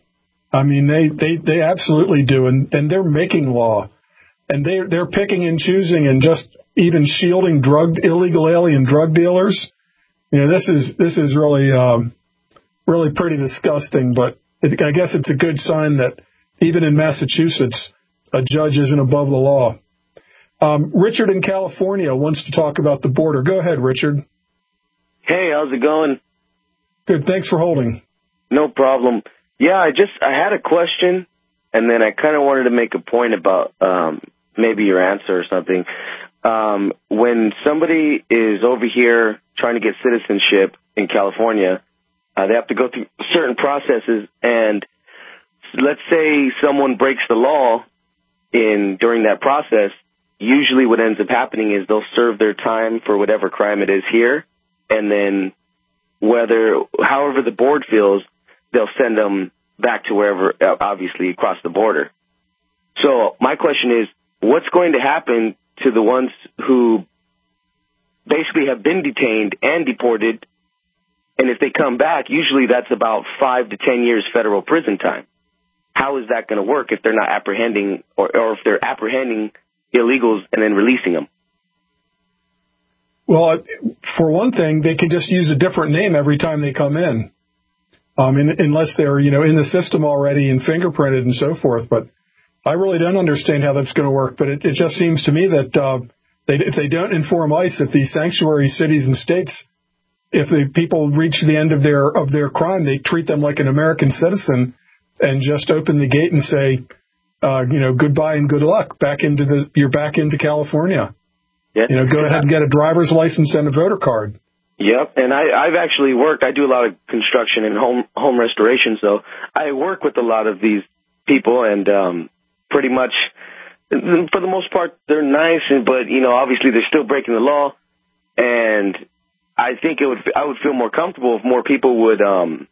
I mean, they absolutely do, and they're making law, and they're picking and choosing and just even shielding illegal alien drug dealers. You know, this is really really pretty disgusting. But I guess it's a good sign that even in Massachusetts, a judge isn't above the law. Richard in California wants to talk about the border. Go ahead, Richard. Hey, how's it going? Good. Thanks for holding. No problem. Yeah, I had a question, and then I kind of wanted to make a point about maybe your answer or something. When somebody is over here trying to get citizenship in California, they have to go through certain processes, and let's say someone breaks the law during that process. Usually what ends up happening is they'll serve their time for whatever crime it is here, and then however the board feels, they'll send them back to wherever, obviously, across the border. So my question is, what's going to happen to the ones who basically have been detained and deported, and if they come back, usually that's about 5 to 10 years federal prison time. How is that going to work if they're not apprehending, or if they're apprehending illegals and then releasing them? Well, for one thing, they can just use a different name every time they come in. Unless they're, in the system already and fingerprinted and so forth. But I really don't understand how that's going to work. But it just seems to me that if they don't inform ICE that these sanctuary cities and states, if the people reach the end of their crime, they treat them like an American citizen and just open the gate and say, goodbye and good luck. You're back into California. Yeah. Go ahead and get a driver's license and a voter card. Yep, and I've actually worked. I do a lot of construction and home restoration, so I work with a lot of these people, and pretty much, for the most part, they're nice, but obviously they're still breaking the law. And I think I would feel more comfortable if more people would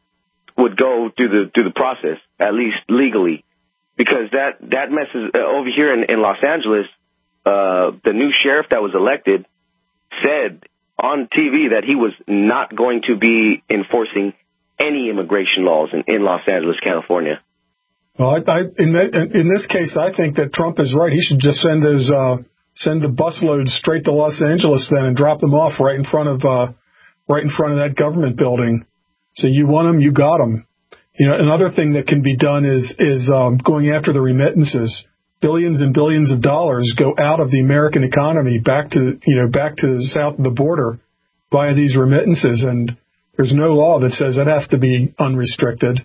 go through the process, at least legally, because that messes over here in Los Angeles. The new sheriff that was elected said on TV that he was not going to be enforcing any immigration laws in Los Angeles, California. Well, in this case, I think that Trump is right. He should just send the busloads straight to Los Angeles then and drop them off right in front of that government building. So you want them, you got them. Another thing that can be done is going after the remittances. Billions and billions of dollars go out of the American economy back to the south of the border via these remittances, and there's no law that says that has to be unrestricted.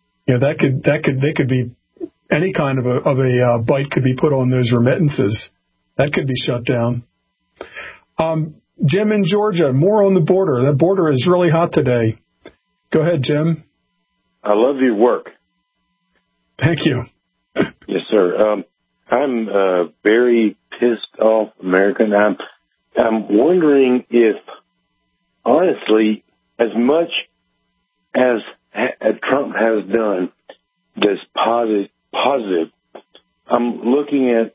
They could be any kind of a bite could be put on those remittances. That could be shut down. Jim in Georgia, more on the border. That border is really hot today. Go ahead, Jim. I love your work. Thank you. Yes, sir. I'm a very pissed off American. I'm wondering if, honestly, as much as Trump has done this positive, I'm looking at,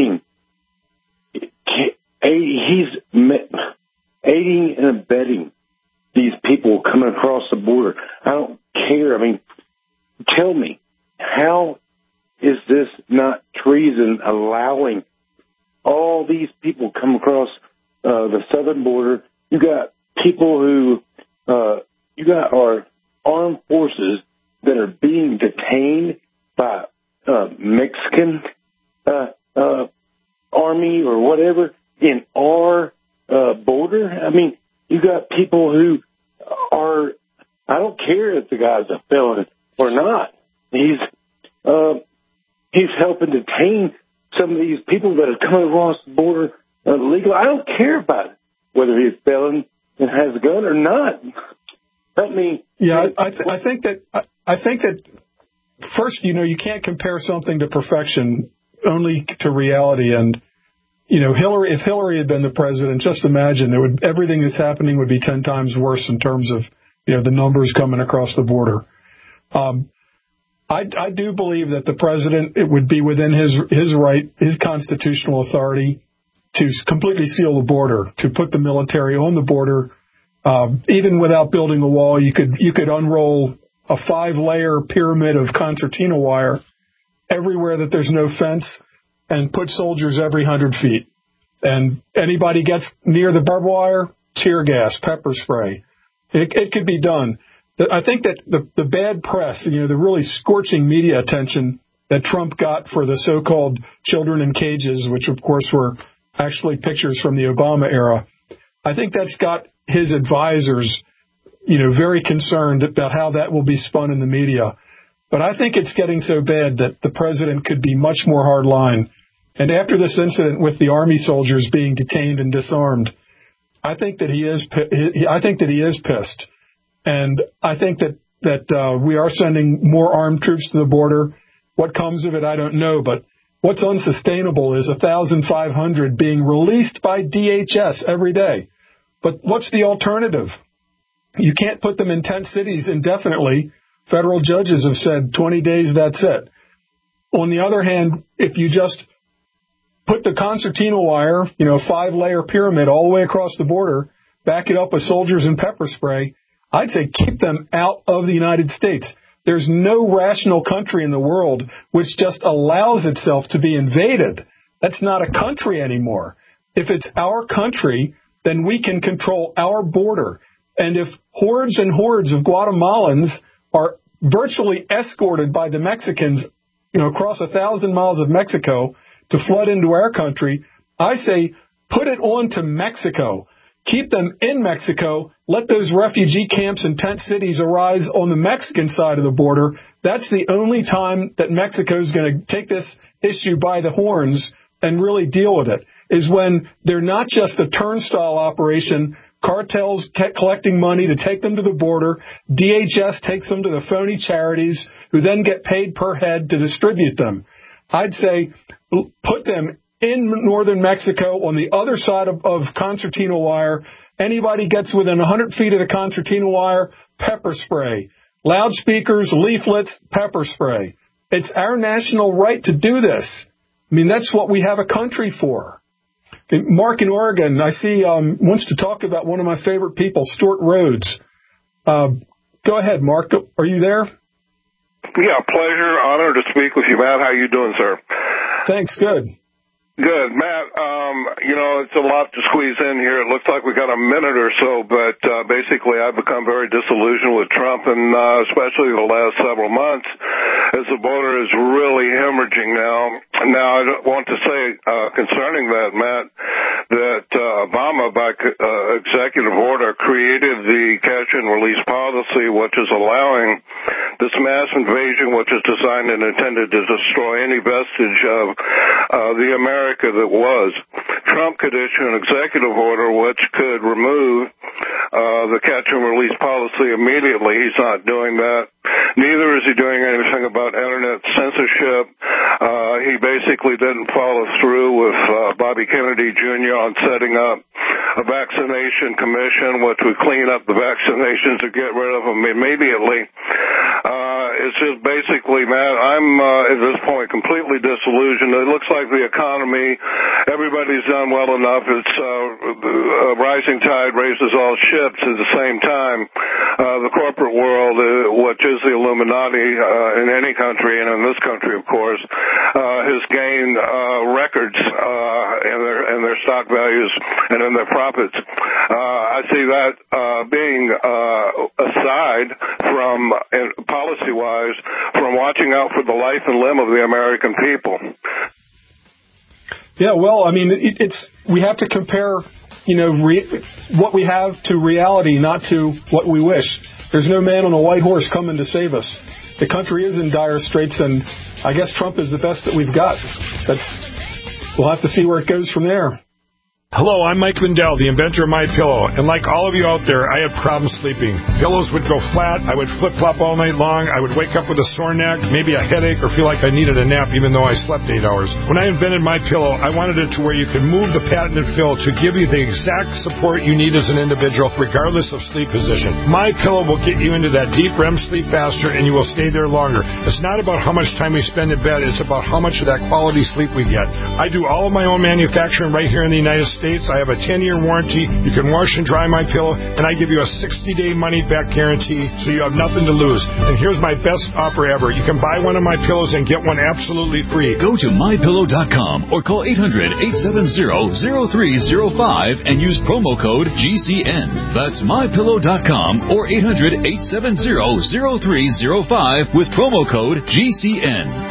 he's aiding and abetting these people coming across the border. I don't care. Tell me, how is this not treason, allowing all these people come across the southern border? You got people who, you got our armed forces that are being detained by Mexican army or whatever in our border. You got people who are, I don't care if the guy's a felon or not. He's helping detain some of these people that are coming across the border illegally. I don't care about it, whether he's a felon and has a gun or not. Yeah, I think that first, you can't compare something to perfection, only to reality. And if Hillary had been the president, just imagine everything that's happening would be 10 times worse in terms of the numbers coming across the border. I do believe that the president, it would be within his right, his constitutional authority, to completely seal the border, to put the military on the border. Even without building a wall, you could unroll a 5-layer pyramid of concertina wire everywhere that there's no fence and put soldiers every 100 feet. And anybody gets near the barbed wire, tear gas, pepper spray. It could be done. I think that the bad press, the really scorching media attention that Trump got for the so-called children in cages, which of course were actually pictures from the Obama era, I think that's got his advisors, very concerned about how that will be spun in the media. But I think it's getting so bad that the president could be much more hardline. And after this incident with the Army soldiers being detained and disarmed, I think that he is pissed. And I think that we are sending more armed troops to the border. What comes of it, I don't know. But what's unsustainable is 1,500 being released by DHS every day. But what's the alternative? You can't put them in tent cities indefinitely. Federal judges have said 20 days, that's it. On the other hand, if you just put the concertina wire, 5-layer pyramid all the way across the border, back it up with soldiers and pepper spray, I'd say keep them out of the United States. There's no rational country in the world which just allows itself to be invaded. That's not a country anymore. If it's our country, then we can control our border. And if hordes and hordes of Guatemalans are virtually escorted by the Mexicans, across 1,000 miles of Mexico to flood into our country, I say put it on to Mexico. Keep them in Mexico. Let those refugee camps and tent cities arise on the Mexican side of the border. That's the only time that Mexico is going to take this issue by the horns and really deal with it, is when they're not just a turnstile operation, cartels collecting money to take them to the border, DHS takes them to the phony charities who then get paid per head to distribute them. I'd say put them in northern Mexico on the other side of concertina wire. Anybody gets within 100 feet of the concertina wire, pepper spray. Loudspeakers, leaflets, pepper spray. It's our national right to do this. I mean, that's what we have a country for. Mark in Oregon, I see, wants to talk about one of my favorite people, Stuart Rhodes. Go ahead, Mark. Are you there? Yeah, pleasure, honor to speak with you, Matt. How you doing, sir? Thanks, good. Good. Matt, it's a lot to squeeze in here. It looks like we got a minute or so, but basically I've become very disillusioned with Trump, and especially the last several months, as the border is really hemorrhaging now. Now, I want to say concerning that, Matt, that Obama, by executive order, created the catch-and-release policy, which is allowing this mass invasion, which is designed and intended to destroy any vestige of the America that was. Trump could issue an executive order which could remove the catch-and-release policy immediately. He's not doing that. Neither is he doing anything about Internet censorship. He basically didn't follow through with Bobby Kennedy Jr. on setting up a vaccination commission, which would clean up the vaccinations and get rid of them immediately. It's just basically, Matt, I'm at this point completely disillusioned. It looks like the economy, everybody's done well enough. It's a rising tide raises all ships. At the same time, the corporate world, which is the Illuminati in any country, and in this country, of course, has gained records in their stock values and in their profits. I see that being aside from, policy-wise, from watching out for the life and limb of the American people. Yeah, well, I mean, we have to compare, what we have to reality, not to what we wish. There's no man on a white horse coming to save us. The country is in dire straits, and I guess Trump is the best that we've got. We'll have to see where it goes from there. Hello, I'm Mike Lindell, the inventor of MyPillow, and like all of you out there, I had problems sleeping. Pillows would go flat, I would flip-flop all night long, I would wake up with a sore neck, maybe a headache, or feel like I needed a nap even though I slept 8 hours. When I invented MyPillow, I wanted it to where you could move the patented fill to give you the exact support you need as an individual, regardless of sleep position. MyPillow will get you into that deep REM sleep faster, and you will stay there longer. It's not about how much time we spend in bed, it's about how much of that quality sleep we get. I do all of my own manufacturing right here in the United States. states I have a 10-year warranty. You can wash and dry my pillow, and I give you a 60-day money-back guarantee, so you have nothing to lose. And here's my best offer ever. You can buy one of my pillows and get one absolutely free. Go to MyPillow.com or call 800-870-0305 and use promo code GCN. That's MyPillow.com or 800-870-0305 with promo code GCN.